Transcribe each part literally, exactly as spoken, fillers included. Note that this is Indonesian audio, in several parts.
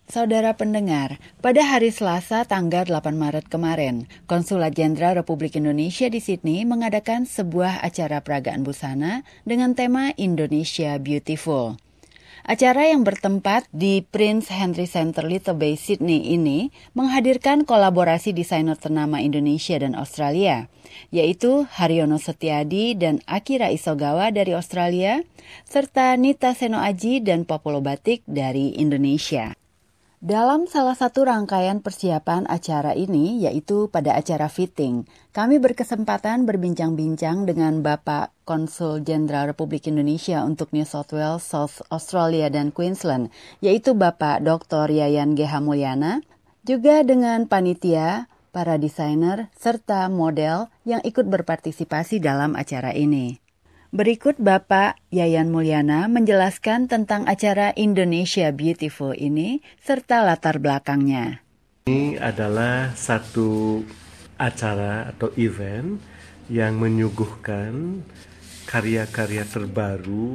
Saudara pendengar, pada hari Selasa tanggal delapan Maret kemarin, Konsulat Jenderal Republik Indonesia di Sydney mengadakan sebuah acara peragaan busana dengan tema Indonesia Beautiful. Acara yang bertempat di Prince Henry Center Little Bay, Sydney ini menghadirkan kolaborasi desainer ternama Indonesia dan Australia, yaitu Haryono Setiadi dan Akira Isogawa dari Australia, serta Nita Seno Aji dan Popolo Batik dari Indonesia. Dalam salah satu rangkaian persiapan acara ini, yaitu pada acara fitting, kami berkesempatan berbincang-bincang dengan Bapak Konsul Jenderal Republik Indonesia untuk New South Wales, South Australia, dan Queensland, yaitu Bapak Doktor Yayan G H Mulyana, juga dengan panitia, para desainer, serta model yang ikut berpartisipasi dalam acara ini. Berikut Bapak Yayan Mulyana menjelaskan tentang acara Indonesia Beautiful ini serta latar belakangnya. Ini adalah satu acara atau event yang menyuguhkan karya-karya terbaru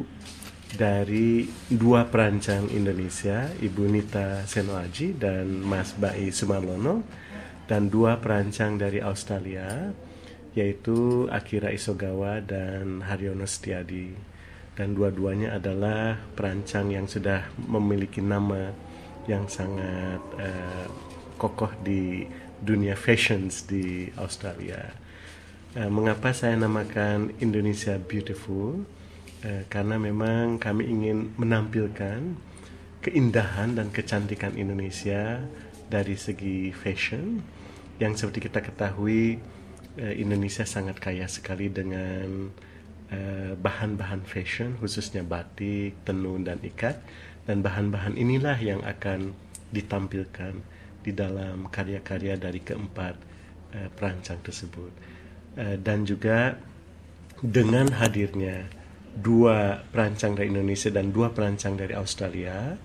dari dua perancang Indonesia, Ibu Nita Seno Aji dan Mas Bai Sumarlono, dan dua perancang dari Australia, yaitu Akira Isogawa dan Haryono Setiadi. Dan dua-duanya adalah perancang yang sudah memiliki nama yang sangat uh, kokoh di dunia fashions di Australia. Uh, mengapa saya namakan Indonesia Beautiful? Uh, karena memang kami ingin menampilkan keindahan dan kecantikan Indonesia dari segi fashion, yang seperti kita ketahui Indonesia sangat kaya sekali dengan uh, bahan-bahan fashion, khususnya batik, tenun, dan ikat. Dan bahan-bahan inilah yang akan ditampilkan di dalam karya-karya dari keempat uh, perancang tersebut. Uh, dan juga dengan hadirnya dua perancang dari Indonesia dan dua perancang dari Australia,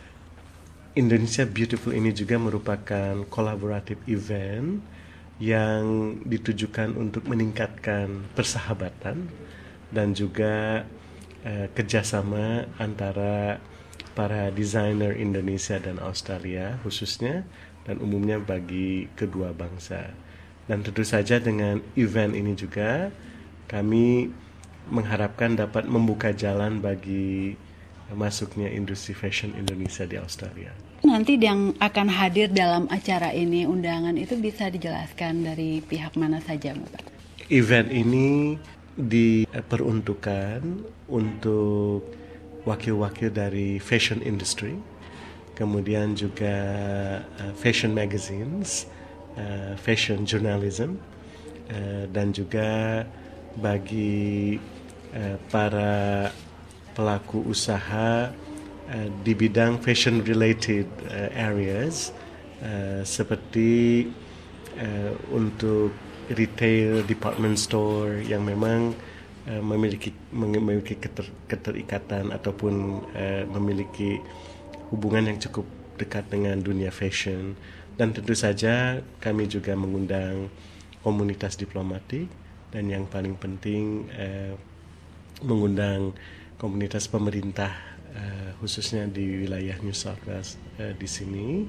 Indonesia Beautiful ini juga merupakan collaborative event yang ditujukan untuk meningkatkan persahabatan dan juga uh, kerjasama antara para desainer Indonesia dan Australia khususnya, dan umumnya bagi kedua bangsa. Dan tentu saja dengan event ini juga kami mengharapkan dapat membuka jalan bagi masuknya industri fashion Indonesia di Australia. Nanti yang akan hadir dalam acara ini, undangan itu bisa dijelaskan dari pihak mana saja, Bapak? Event ini diperuntukkan untuk wakil-wakil dari fashion industry, kemudian juga uh, fashion magazines, uh, fashion journalism, uh, dan juga bagi uh, para pelaku usaha Uh, di bidang fashion related uh, areas uh, seperti uh, untuk retail department store yang memang uh, memiliki memiliki keter, keterikatan ataupun uh, memiliki hubungan yang cukup dekat dengan dunia fashion. Dan tentu saja kami juga mengundang komunitas diplomatik, dan yang paling penting uh, mengundang komunitas pemerintah, Uh, khususnya di wilayah New South Wales uh, di sini,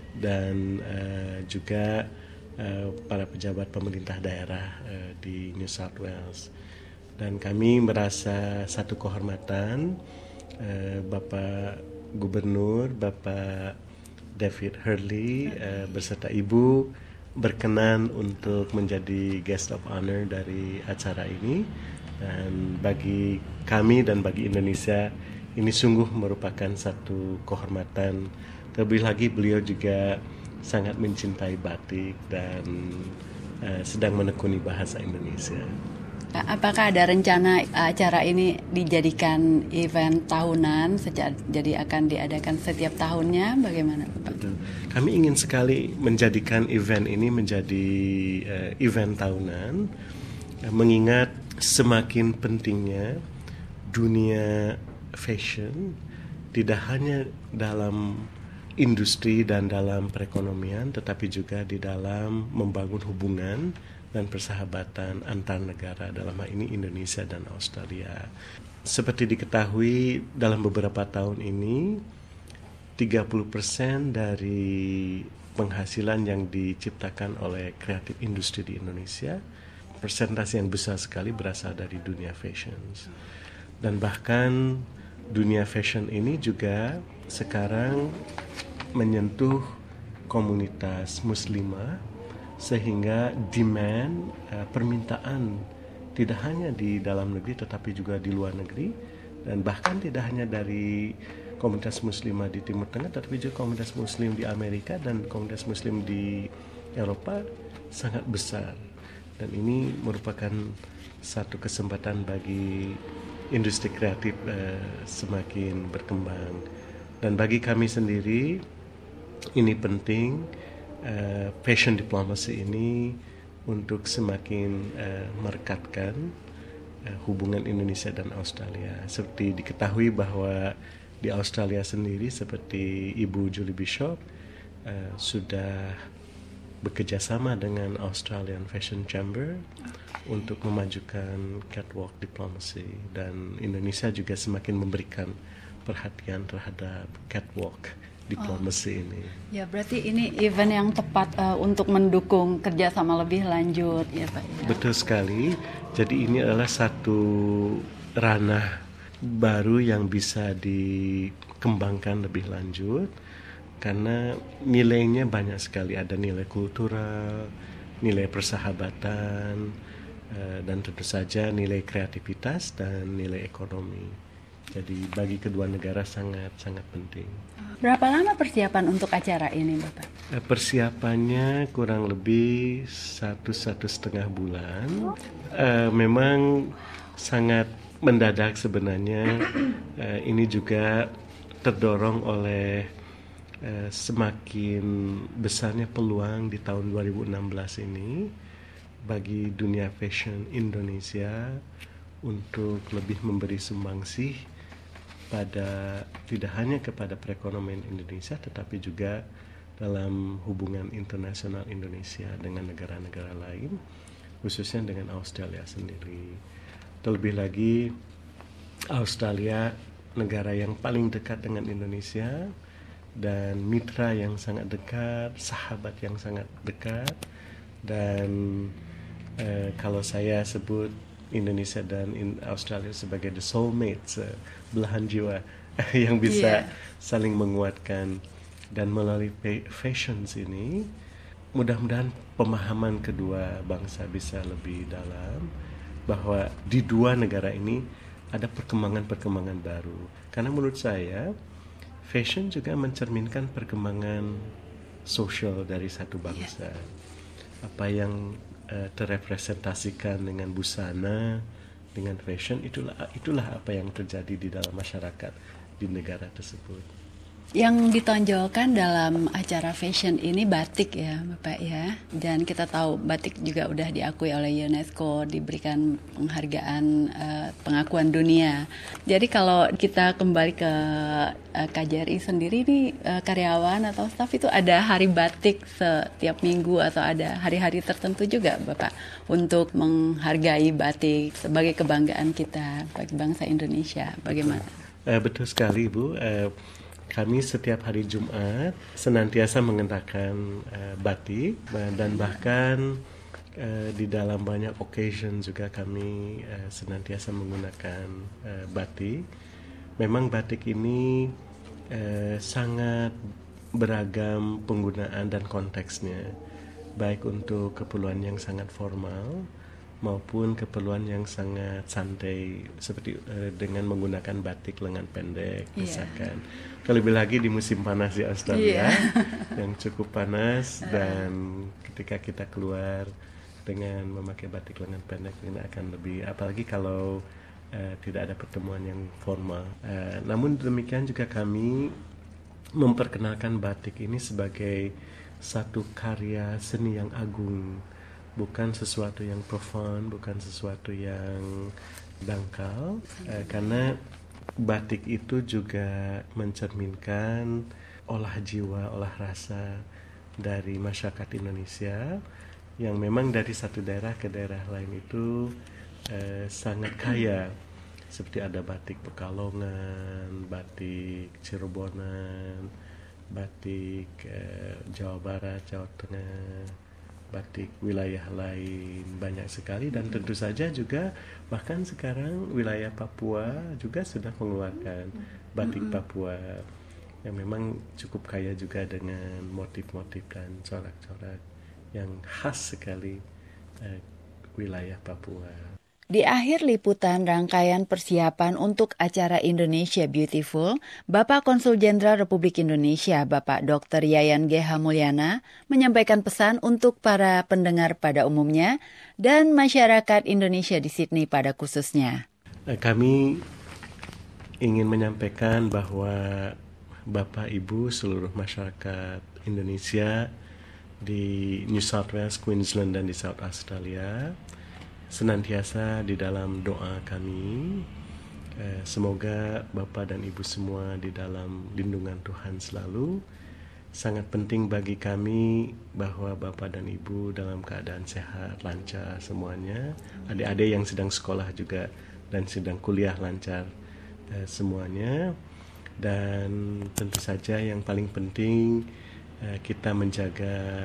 dan uh, juga uh, para pejabat pemerintah daerah uh, di New South Wales. Dan kami merasa satu kehormatan uh, Bapak Gubernur, Bapak David Hurley uh, beserta Ibu berkenan untuk menjadi guest of honor dari acara ini. Dan bagi kami dan bagi Indonesia, ini sungguh merupakan satu kehormatan. Terlebih lagi beliau juga sangat mencintai batik dan uh, sedang menekuni bahasa Indonesia. Apakah ada rencana acara ini dijadikan event tahunan, jadi akan diadakan setiap tahunnya? Bagaimana, Pak? Betul. Kami ingin sekali menjadikan event ini menjadi uh, event tahunan, uh, mengingat semakin pentingnya dunia fashion tidak hanya dalam industri dan dalam perekonomian, tetapi juga di dalam membangun hubungan dan persahabatan antar negara, dalam hal ini Indonesia dan Australia. Seperti diketahui, dalam beberapa tahun ini tiga puluh persen dari penghasilan yang diciptakan oleh kreatif industri di Indonesia, persentase yang besar sekali berasal dari dunia fashion. Dan bahkan dunia fashion ini juga sekarang menyentuh komunitas muslimah, sehingga demand, uh, permintaan tidak hanya di dalam negeri tetapi juga di luar negeri, dan bahkan tidak hanya dari komunitas muslimah di Timur Tengah tetapi juga komunitas muslim di Amerika dan komunitas muslim di Eropa sangat besar. Dan ini merupakan satu kesempatan bagi industri kreatif uh, semakin berkembang. Dan bagi kami sendiri ini penting, uh, fashion diplomacy ini untuk semakin uh, merekatkan uh, hubungan Indonesia dan Australia. Seperti diketahui bahwa di Australia sendiri, seperti Ibu Julie Bishop uh, sudah bekerja sama dengan Australian Fashion Chamber untuk memajukan catwalk diplomacy, dan Indonesia juga semakin memberikan perhatian terhadap catwalk diplomasi oh. ini. Ya, berarti ini event yang tepat uh, untuk mendukung kerjasama lebih lanjut, ya Pak. Ya. Betul sekali. Jadi ini adalah satu ranah baru yang bisa dikembangkan lebih lanjut, karena nilainya banyak sekali. Ada nilai kultural, nilai persahabatan, uh, dan tentu saja nilai kreativitas dan nilai ekonomi. Jadi bagi kedua negara sangat-sangat penting. Berapa lama persiapan untuk acara ini, Bapak? Persiapannya kurang lebih satu satu setengah bulan. Uh, memang sangat mendadak sebenarnya. Uh, ini juga terdorong oleh uh, semakin besarnya peluang di tahun dua ribu enam belas ini bagi dunia fashion Indonesia untuk lebih memberi sumbangsih pada tidak hanya kepada perekonomian Indonesia tetapi juga dalam hubungan internasional Indonesia dengan negara-negara lain, khususnya dengan Australia sendiri. Terlebih lagi Australia negara yang paling dekat dengan Indonesia dan mitra yang sangat dekat, sahabat yang sangat dekat, dan eh, kalau saya sebut Indonesia dan in Australia sebagai the soulmates, uh, belahan jiwa yang bisa yeah. saling menguatkan. Dan melalui fashion ini mudah-mudahan pemahaman kedua bangsa bisa lebih dalam bahwa di dua negara ini ada perkembangan-perkembangan baru. Karena menurut saya fashion juga mencerminkan perkembangan sosial dari satu bangsa. Yeah. Apa yang Uh, terrepresentasikan dengan busana, dengan fashion, itulah itulah apa yang terjadi di dalam masyarakat di negara tersebut. Yang ditonjolkan dalam acara fashion ini batik ya Bapak ya, dan kita tahu batik juga udah diakui oleh UNESCO, diberikan penghargaan uh, pengakuan dunia. Jadi kalau kita kembali ke uh, K J R I sendiri nih, uh, karyawan atau staf itu ada hari batik setiap minggu atau ada hari-hari tertentu juga Bapak untuk menghargai batik sebagai kebanggaan kita bagi bangsa Indonesia. Bagaimana? Uh, betul sekali Bu. Uh, Kami setiap hari Jumat senantiasa mengenakan uh, batik, dan bahkan uh, di dalam banyak occasion juga kami uh, senantiasa menggunakan uh, batik. Memang batik ini uh, sangat beragam penggunaan dan konteksnya, baik untuk keperluan yang sangat formal maupun keperluan yang sangat santai, seperti uh, dengan menggunakan batik lengan pendek misalkan. Yeah. Terlebih lagi di musim panas di Australia, yeah. yang cukup panas, dan ketika kita keluar dengan memakai batik lengan pendek ini akan lebih, apalagi kalau uh, tidak ada pertemuan yang formal. Uh, namun demikian juga kami memperkenalkan batik ini sebagai satu karya seni yang agung. Bukan sesuatu yang profan, bukan sesuatu yang dangkal, eh, karena batik itu juga mencerminkan olah jiwa, olah rasa dari masyarakat Indonesia yang memang dari satu daerah ke daerah lain itu eh, sangat kaya. Seperti ada batik Pekalongan, batik Cirebonan, batik eh, Jawa Barat, Jawa Tengah, batik wilayah lain banyak sekali, dan tentu saja juga bahkan sekarang wilayah Papua juga sudah mengeluarkan batik Papua yang memang cukup kaya juga dengan motif-motif dan corak-corak yang khas sekali eh, wilayah Papua. Di akhir liputan rangkaian persiapan untuk acara Indonesia Beautiful, Bapak Konsul Jenderal Republik Indonesia, Bapak Doktor Yayan G H Mulyana, menyampaikan pesan untuk para pendengar pada umumnya dan masyarakat Indonesia di Sydney pada khususnya. Kami ingin menyampaikan bahwa Bapak Ibu seluruh masyarakat Indonesia di New South Wales, Queensland, dan di South Australia senantiasa di dalam doa kami. Eh, semoga Bapak dan Ibu semua di dalam lindungan Tuhan selalu. Sangat penting bagi kami bahwa Bapak dan Ibu dalam keadaan sehat, lancar semuanya. Adik-adik yang sedang sekolah juga dan sedang kuliah lancar eh, semuanya. Dan tentu saja yang paling penting eh, kita menjaga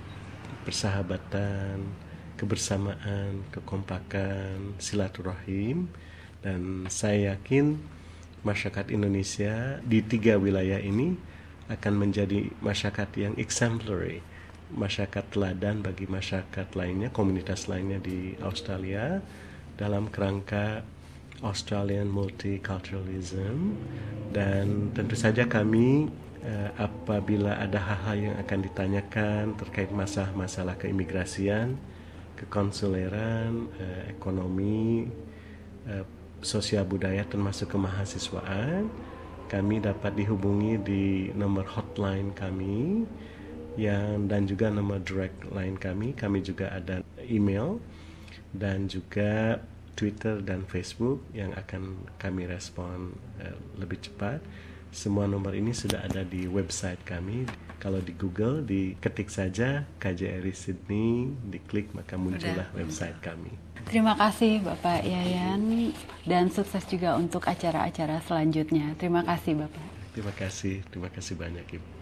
persahabatan, kebersamaan, kekompakan, silaturahim, dan saya yakin masyarakat Indonesia di tiga wilayah ini akan menjadi masyarakat yang exemplary, masyarakat teladan bagi masyarakat lainnya, komunitas lainnya di Australia dalam kerangka Australian Multiculturalism. Dan tentu saja kami eh, apabila ada hal-hal yang akan ditanyakan terkait masalah-masalah keimigrasian, kekonsuleran, eh, ekonomi, eh, sosial budaya termasuk kemahasiswaan, kami dapat dihubungi di nomor hotline kami yang dan juga nomor direct line kami. Kami juga ada email dan juga Twitter dan Facebook yang akan kami respon eh, lebih cepat. Semua nomor ini sudah ada di website kami. Kalau di Google, diketik saja K J R I Sydney, diklik maka muncullah Udah, website muncul. kami. Terima kasih Bapak Yayan dan sukses juga untuk acara-acara selanjutnya. Terima kasih Bapak. Terima kasih, terima kasih banyak Ibu.